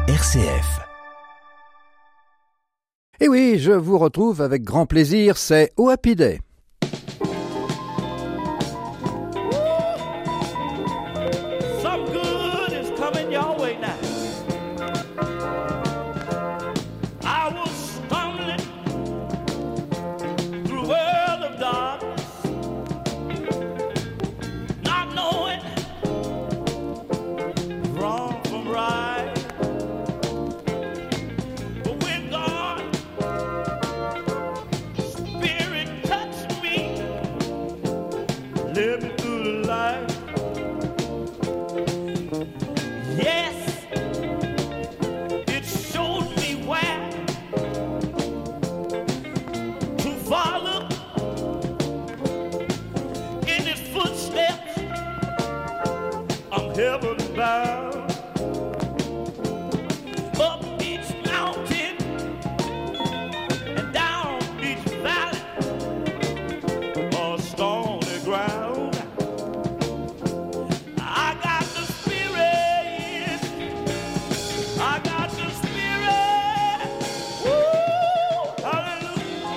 RCF. Et oui, je vous retrouve avec grand plaisir, c'est Oh Happy Day. Some good is coming your way now. I was stumbling through a world of darkness, not knowing wrong from right. But when God's Spirit touched me, led me through the light. Yes, it showed me where to follow in his footsteps. I'm heaven bound, up each mountain and down each valley, on stony ground. I got the Spirit. I got the Spirit. Woo! Hallelujah.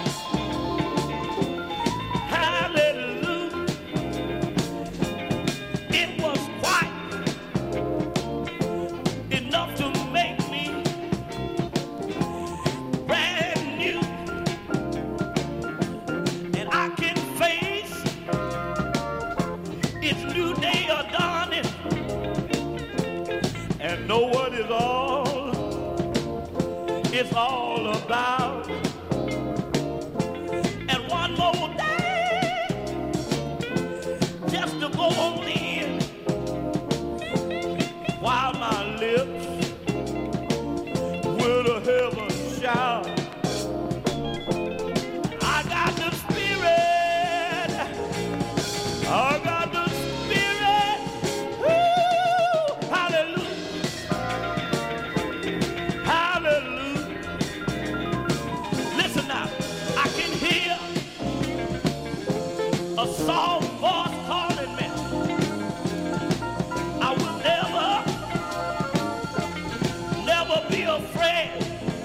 Hallelujah. It was quite enough to make me brand new. And I can face its new day of dawning and know what it's all about. And one more day, just to go on in, while my lips will heaven shout. I got the Spirit. I got the Spirit. Woo! Hallelujah. Hallelujah. Listen now, I can hear a soft voice calling me. I will never be afraid.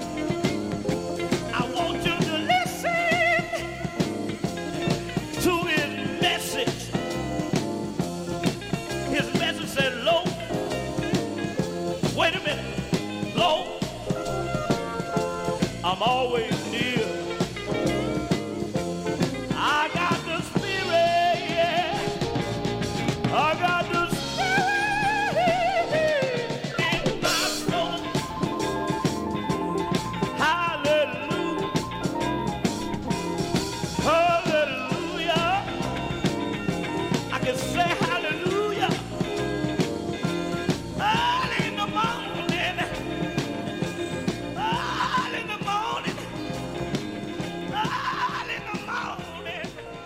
I want you to listen to his message. His message said, "Lo, wait a minute, lo, I'm always near. I got the Spirit, yeah. I got the Spirit in my soul. Hallelujah. Hallelujah. I can say hallelujah early in the morning. Early in the morning. Early in the morning.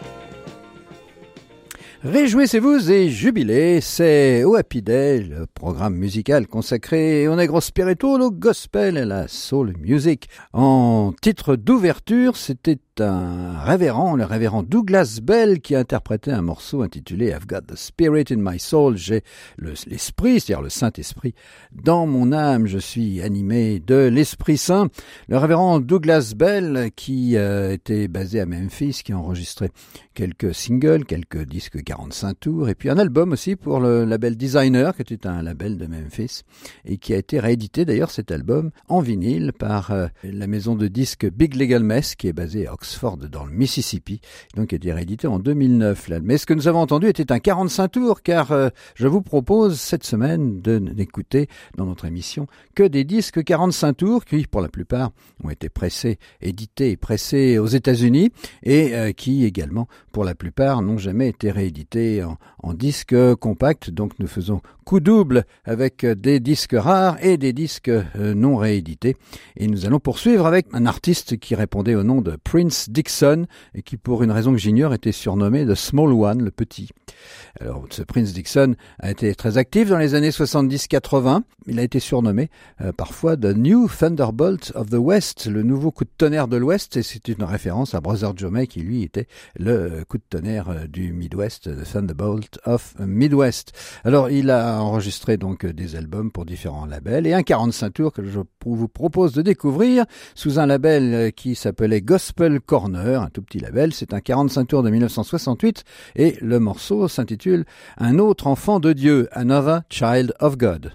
Réjouissez-vous et jubilez, c'est Oh Happy Day, le programme musical consacré au negro spiritual, au gospel et à la soul music. En titre d'ouverture, c'était le révérend Douglas Bell qui interprétait un morceau intitulé I've Got the Spirit in My Soul. J'ai l'esprit, c'est-à-dire le Saint-Esprit, dans mon âme. Je suis animé de l'Esprit Saint. Le révérend Douglas Bell qui était basé à Memphis, qui a enregistré quelques singles, quelques disques 45 tours, et puis un album aussi pour le label Designer, qui était un label de Memphis, et qui a été réédité d'ailleurs cet album en vinyle par la maison de disques Big Legal Mess, qui est basée à Oxford dans le Mississippi, donc a été réédité en 2009. Mais ce que nous avons entendu était un 45 tours, car je vous propose cette semaine de n'écouter dans notre émission que des disques 45 tours, qui pour la plupart ont été édités et pressés aux États-Unis, et qui également pour la plupart n'ont jamais été réédités en disques compacts. Donc nous faisons coup double avec des disques rares et des disques non réédités. Et nous allons poursuivre avec un artiste qui répondait au nom de Prince Prince Dixon, et qui pour une raison que j'ignore était surnommé The Small One, le petit. Alors, ce Prince Dixon a été très actif dans les années 70-80. Il a été surnommé parfois The New Thunderbolt of the West, le nouveau coup de tonnerre de l'Ouest, et c'est une référence à Brother Joe May qui lui était le coup de tonnerre du Midwest, The Thunderbolt of Midwest. Alors, il a enregistré donc des albums pour différents labels et un 45 tours que je vous propose de découvrir sous un label qui s'appelait Gospel Corner, un tout petit label. C'est un 45 tours de 1968 et le morceau s'intitule Un autre enfant de Dieu, Another Child of God.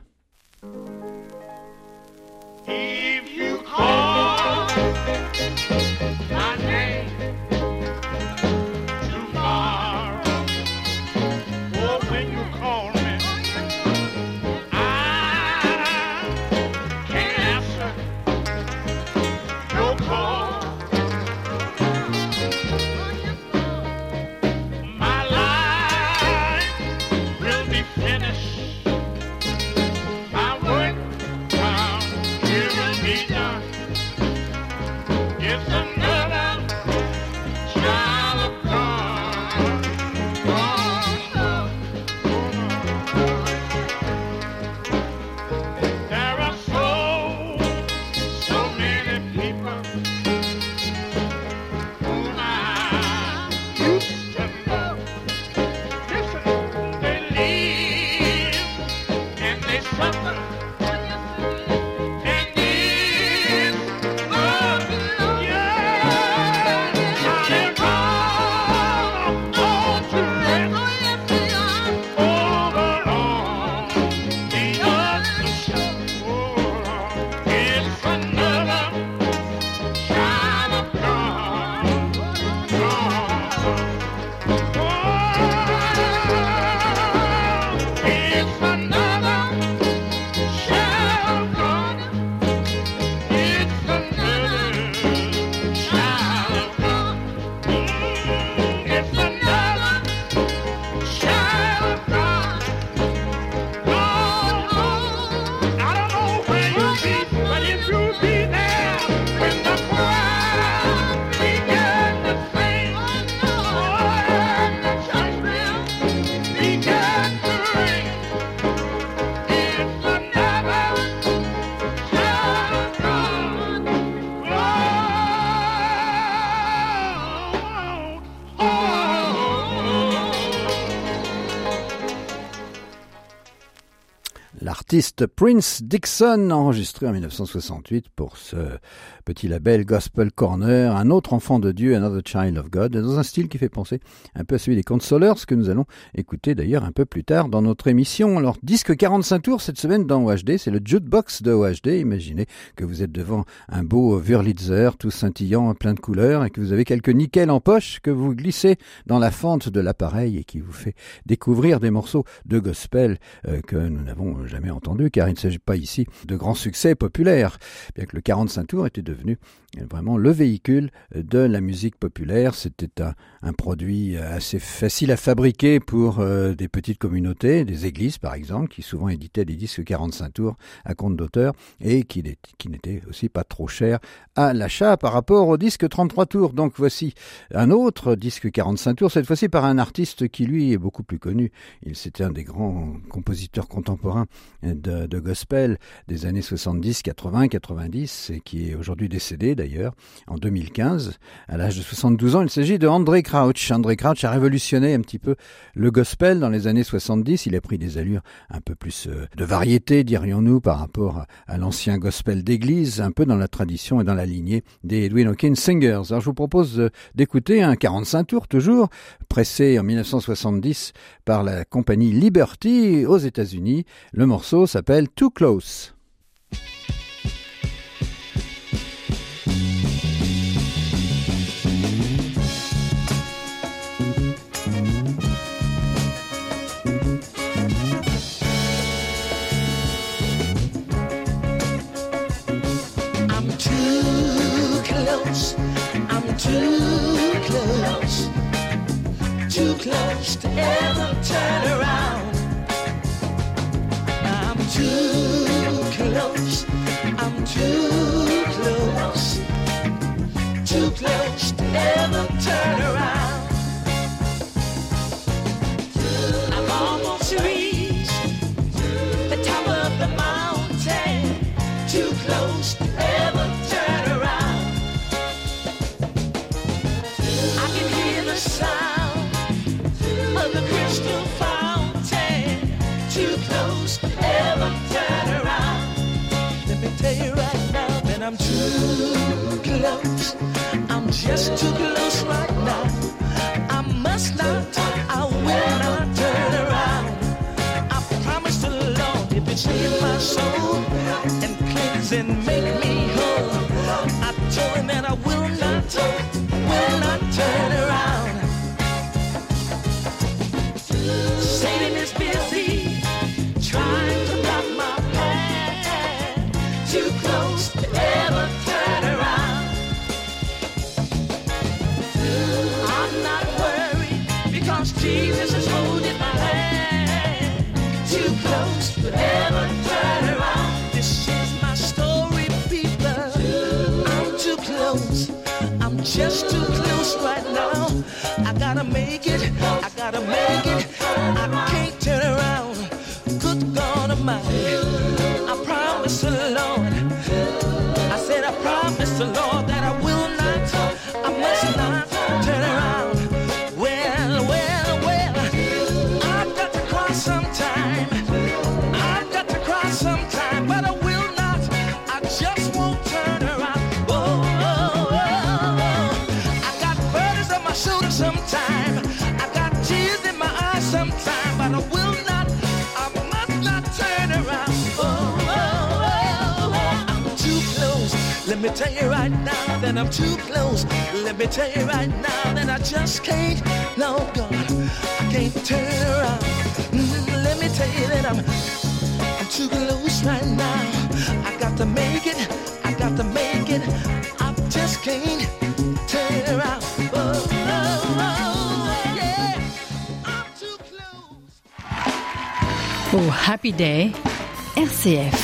If you call my name tomorrow, or when you call me, I can't answer your call. My life will be finished. My work time here will be done. It's another child of God. There are so many people whom I used to know. Listen, they live and they suffer. And this love, yeah, Johnny Brown, all to rest over on the other shore. It's another child of God. It's another child of God. It's another child of God. It's another child of God. I don't know where you'll be, but if you'll be there when the choir began to sing, and the church bell began to ring, it's another child of God. L'artiste Prince Dixon, enregistré en 1968 pour ce petit label Gospel Corner, Un autre enfant de Dieu, Another Child of God, dans un style qui fait penser un peu à celui des Consolers, que nous allons écouter d'ailleurs un peu plus tard dans notre émission. Alors, disque 45 tours cette semaine dans OHD, c'est le jukebox de OHD. Imaginez que vous êtes devant un beau Wurlitzer, tout scintillant, plein de couleurs, et que vous avez quelques nickels en poche que vous glissez dans la fente de l'appareil et qui vous fait découvrir des morceaux de gospel que nous n'avons jamais entendus, car il ne s'agit pas ici de grands succès populaires, bien que le 45 tours était devenu vraiment le véhicule de la musique populaire. C'était un produit assez facile à fabriquer pour des petites communautés, des églises par exemple, qui souvent éditaient des disques 45 tours à compte d'auteur et qui n'étaient aussi pas trop chers à l'achat par rapport au disque 33 tours. Donc voici un autre disque 45 tours, cette fois-ci par un artiste qui lui est beaucoup plus connu. C'était un des grands compositeurs contemporains de gospel des années 70, 80, 90 et qui est aujourd'hui décédé d'ailleurs en 2015 à l'âge de 72 ans. Il s'agit de Andraé Crouch. Andraé Crouch a révolutionné un petit peu le gospel dans les années 70. Il a pris des allures un peu plus de variété, dirions-nous, par rapport à l'ancien gospel d'église, un peu dans la tradition et dans la lignée des Edwin Hawkins Singers. Alors je vous propose d'écouter un 45 tours toujours, pressé en 1970 par la compagnie Liberty aux États-Unis. Le morceau s'appelle Too Close. Too close to ever turn around. I'm too close to close to ever turn around. I can hear the sound of the crystal fountain. Too close to ever turn around. Let me tell you right now that I'm too close. I'm just too close right now. I must not, I will not turn around. I promise the Lord if it's in my soul and cleanse and make me whole. I told him that I will not turn around. Satan is busy trying to block my path. Too close to ever turn around. I'm not worried because Jesus is holding my hand. Too close to ever turn around. This is my story, people. I'm too close. I'm just too close right now. I gotta make it. I gotta make it. I can't turn around. Good God Almighty. I promise the Lord. I said I promise the Lord that I will not. I must not turn around. Well, I've got to cry sometime. I've got to cry sometime, but I will not. I just won't turn around. I got burdens on my shoulders sometime. I got tears in my eyes sometime, but I will not. I must not turn around. I'm too close. Let me tell you right now that I'm too close. Let me tell you right now that I just can't. No, God, I can't turn around. Let me tell you that I'm too close right now. I got to make it. I got to make it. I just can't turn around. Yeah, I'm too close. Au Happy Day, RCF.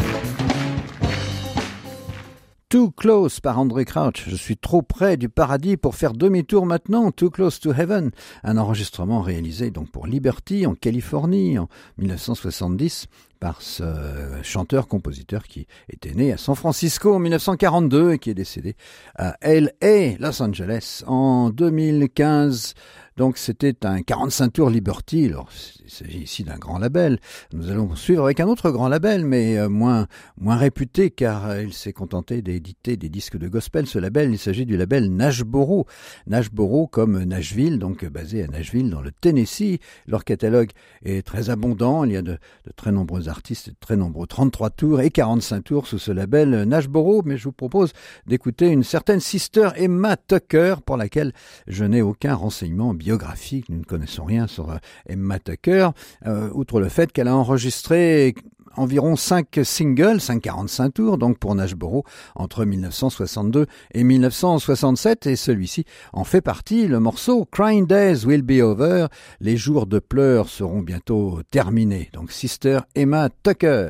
Too Close par André Crouch. Je suis trop près du paradis pour faire demi-tour maintenant. Too Close to Heaven. Un enregistrement réalisé donc pour Liberty en Californie en 1970 par ce chanteur-compositeur qui était né à San Francisco en 1942 et qui est décédé à LA, Los Angeles, en 2015. Donc c'était un 45 tours Liberty. Alors il s'agit ici d'un grand label. Nous allons suivre avec un autre grand label, mais moins réputé car il s'est contenté d'éditer des disques de gospel. Ce label, il s'agit du label Nashboro. Nashboro comme Nashville, donc basé à Nashville dans le Tennessee. Leur catalogue est très abondant. Il y a de très nombreux artistes, de très nombreux 33 tours et 45 tours sous ce label Nashboro. Mais je vous propose d'écouter une certaine Sister Emma Tucker pour laquelle je n'ai aucun renseignement biographique. Nous ne connaissons rien sur Emma Tucker, outre le fait qu'elle a enregistré environ 5 singles, 5 45 tours, donc pour Nashboro, entre 1962 et 1967, et celui-ci en fait partie, le morceau Crying Days Will Be Over, les jours de pleurs seront bientôt terminés. Donc Sister Emma Tucker.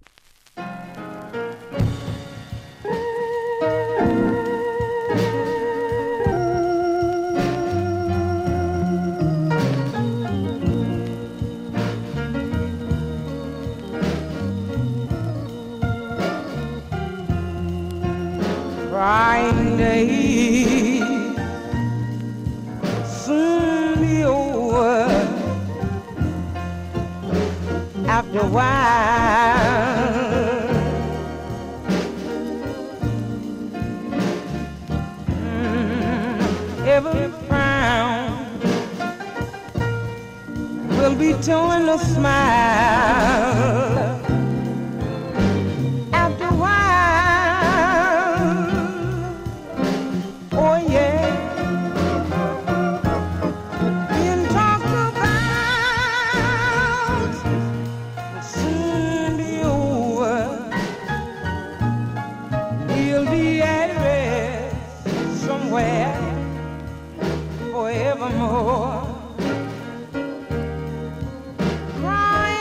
Crying days soon be over. After a while, every frown will be turned a smile. After a while. Oh yeah, being talked about will soon be over. He'll be at rest somewhere forevermore. Crying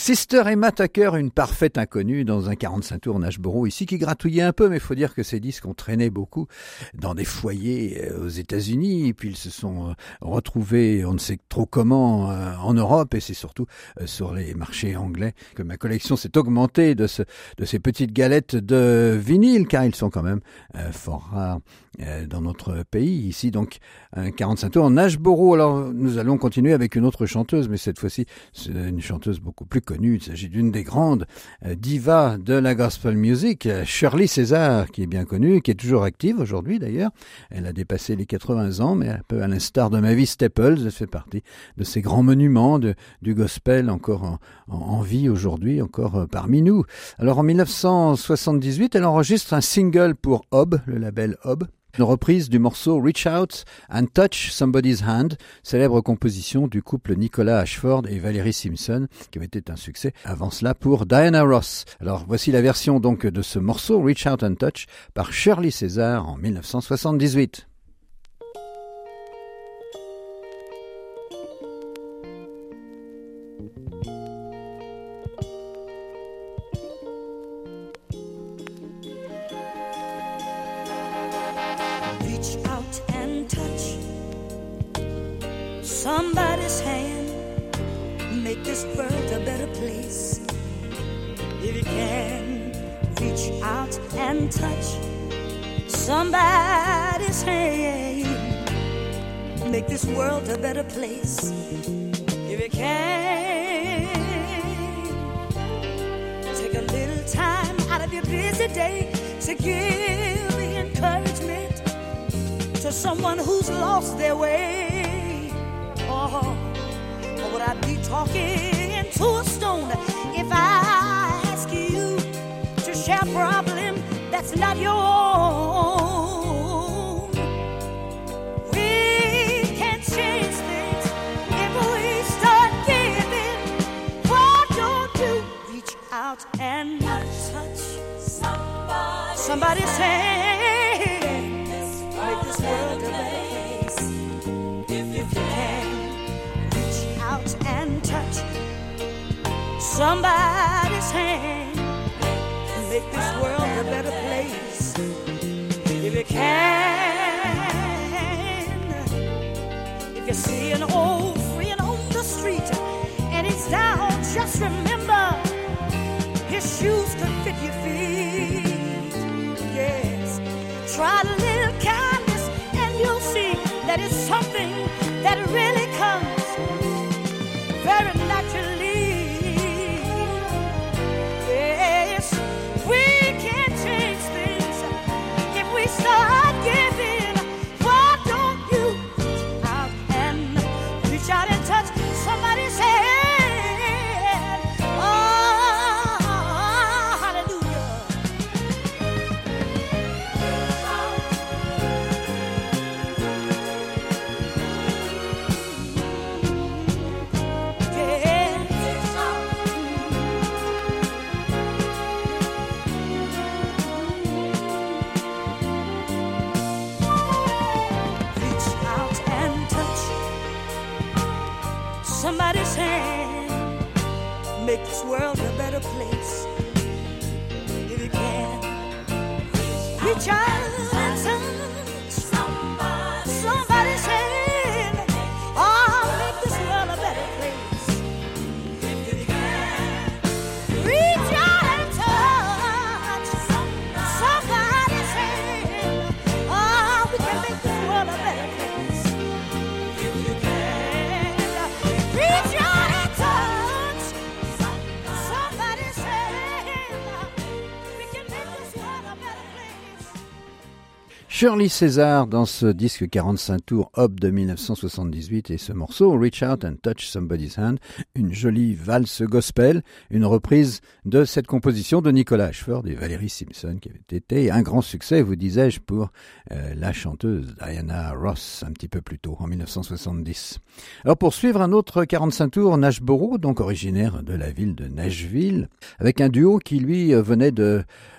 Sister Emma Tucker, une parfaite inconnue dans un 45 tours Nashboro ici qui gratouillait un peu, mais il faut dire que ces disques ont traîné beaucoup dans des foyers aux États-Unis et puis ils se sont retrouvés, on ne sait trop comment, en Europe et c'est surtout sur les marchés anglais que ma collection s'est augmentée de ces petites galettes de vinyle car ils sont quand même fort rares dans notre pays ici. Donc un 45 tours Nashboro. Alors nous allons continuer avec une autre chanteuse, mais cette fois-ci c'est une chanteuse beaucoup plus connue. Il s'agit d'une des grandes divas de la gospel music, Shirley César, qui est bien connue, qui est toujours active aujourd'hui d'ailleurs. Elle a dépassé les 80 ans, mais un peu à l'instar de Mavis Staples, elle fait partie de ces grands monuments du gospel encore en vie aujourd'hui, encore parmi nous. Alors en 1978, elle enregistre un single pour Hob, le label Hob. Une reprise du morceau Reach Out and Touch Somebody's Hand, célèbre composition du couple Nicolas Ashford et Valerie Simpson, qui avait été un succès avant cela pour Diana Ross. Alors voici la version donc de ce morceau Reach Out and Touch par Shirley César en 1978. Somebody's hand, make this world a better place. If you can reach out and touch somebody's hand, make this world a better place. If you can take a little time out of your busy day to give the encouragement to someone who's lost their way. Or would I be talking to a stone if I ask you to share a problem that's not your own? We can change things if we start giving. Why don't you reach out and touch somebody's hand? Make this world a better place. If you can and touch somebody's hand, make this world a better place. If you can, if you see an old friend on the street and he's down, just remember his shoes could fit your feet. Yes, try a little kindness and you'll see that it's something that really comes very naturally. Yes, we can change things if we start giving. Why don't you reach out and reach out and touch somebody's hand? Oh, hallelujah. Somebody's hand, make this world a better place. If you can, reach out and touch somebody's hand. Oh, make this world a better place. If you can, reach out and touch somebody's hand. Oh, we can make this world a better place. If you can. Reach out and touch somebody's hand. We can make this world a better place. Shirley César dans ce disque 45 tours Hob de 1978 et ce morceau Reach Out and Touch Somebody's Hand, une jolie valse gospel, une reprise de cette composition de Nicolas Ashford et Valerie Simpson qui avait été un grand succès, vous disais-je, pour la chanteuse Diana Ross un petit peu plus tôt en 1970. Alors pour suivre un autre 45 tours Nashboro, donc originaire de la ville de Nashville, avec un duo qui lui venait de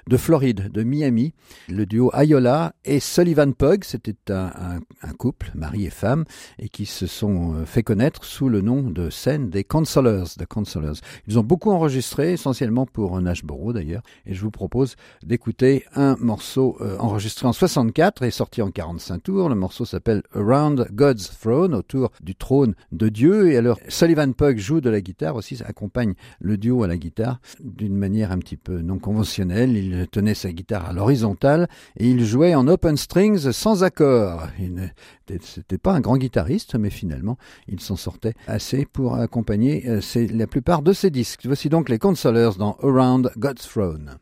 de Floride, de Miami, le duo Ayola et Sullivan Pugh. C'était un couple, mari et femme, et qui se sont fait connaître sous le nom de scène des Consolers. Ils ont beaucoup enregistré, essentiellement pour Nashboro d'ailleurs, et je vous propose d'écouter un morceau enregistré en 64 et sorti en 45 tours. Le morceau s'appelle Around God's Throne, autour du trône de Dieu. Et alors Sullivan Pugh joue de la guitare aussi, ça accompagne le duo à la guitare d'une manière un petit peu non conventionnelle. Il tenait sa guitare à l'horizontale et il jouait en open strings sans accord. C'était pas un grand guitariste, mais finalement il s'en sortait assez pour accompagner la plupart de ses disques. Voici donc les Consolers dans Around God's Throne.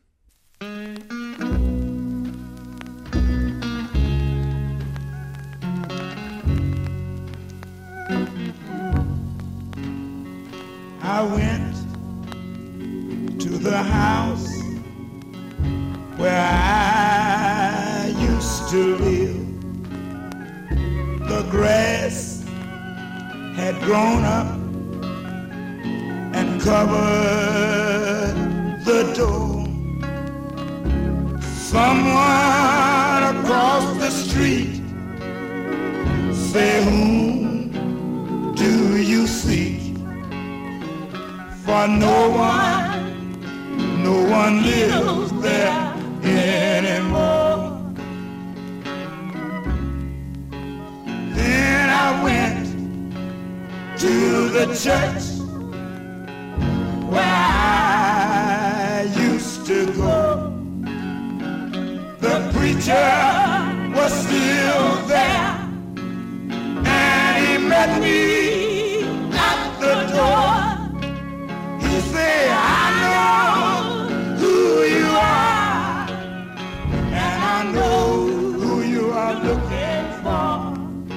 I went to the house where I used to live. The grass had grown up and covered the door. Someone across the street said, "Whom do you seek?" For no one lives there anymore. Then I went to the church where I used to go. The preacher was still there, and he met me at the door. He said, "I know who you are, and I know who you are looking for,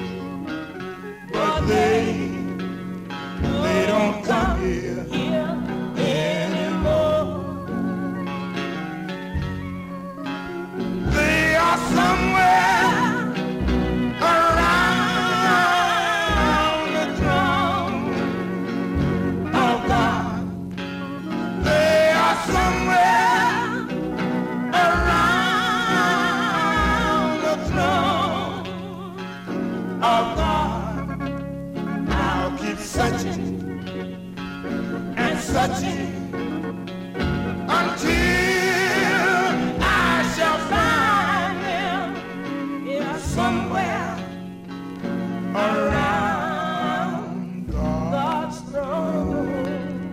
but they don't come here anymore. They are somewhere around the throne of God. They are somewhere around the throne of God. I'll keep searching and searching until I shall find them, yeah, somewhere around God's throne.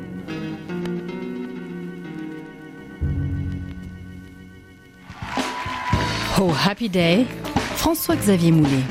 Oh Happy Day, François-Xavier Moulet.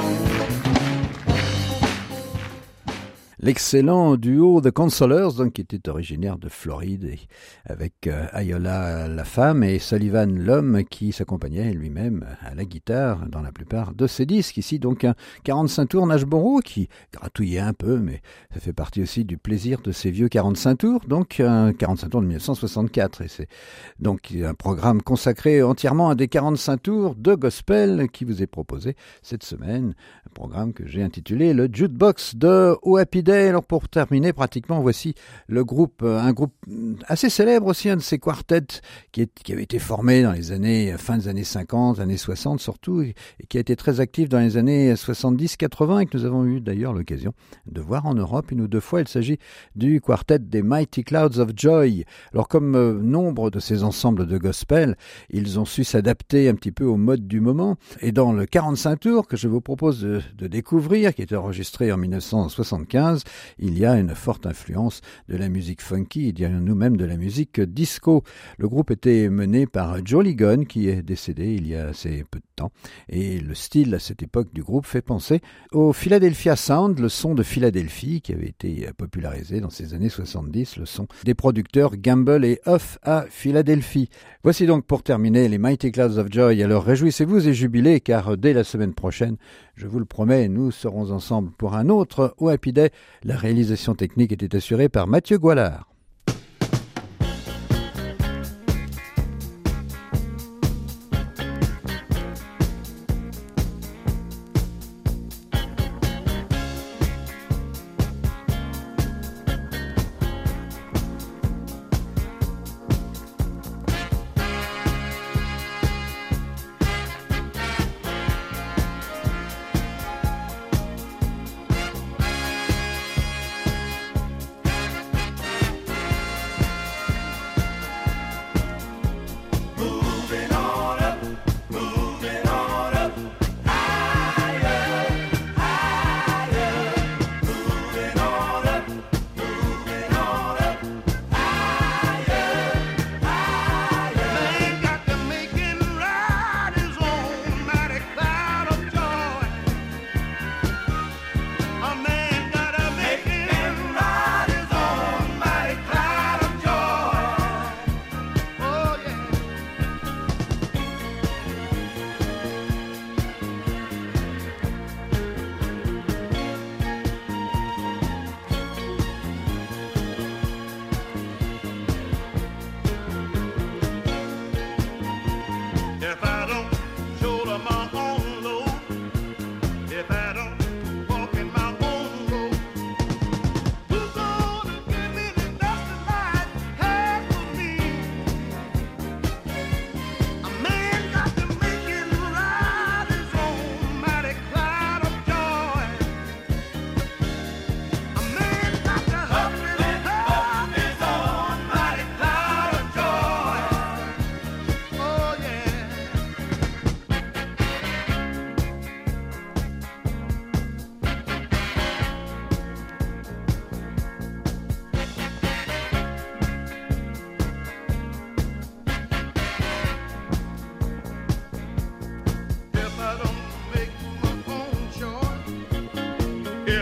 L'excellent duo The Consolers, donc, qui était originaire de Floride, et avec Ayola la femme et Sullivan l'homme, qui s'accompagnait lui-même à la guitare dans la plupart de ses disques. Ici donc un 45 tours Nashboro qui gratouillait un peu, mais ça fait partie aussi du plaisir de ces vieux 45 tours, donc un 45 tours de 1964. Et c'est donc un programme consacré entièrement à des 45 tours de gospel qui vous est proposé cette semaine, un programme que j'ai intitulé le Jukebox de Oh Happy Day. Alors pour terminer, pratiquement, voici le groupe, un groupe assez célèbre aussi, un de ces quartets qui avait été formé dans les années, fin des années 50, années 60 surtout, et qui a été très actif dans les années 70-80 et que nous avons eu d'ailleurs l'occasion de voir en Europe une ou deux fois. Il s'agit du quartet des Mighty Clouds of Joy. Alors comme nombre de ces ensembles de gospel, ils ont su s'adapter un petit peu au mode du moment, et dans le 45 tours que je vous propose de découvrir, qui est enregistré en 1975, il y a une forte influence de la musique funky et dirons-nous même de la musique disco. Le groupe était mené par Joe Ligon, qui est décédé il y a assez peu de temps, et le style à cette époque du groupe fait penser au Philadelphia Sound, le son de Philadelphie qui avait été popularisé dans ces années 70, le son des producteurs Gamble et Huff à Philadelphie. Voici donc pour terminer les Mighty Clouds of Joy. Alors réjouissez-vous et jubilez, car dès la semaine prochaine, je vous le promets, nous serons ensemble pour un autre Oh Happy Day. La réalisation technique était assurée par Mathieu Goualard.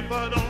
but on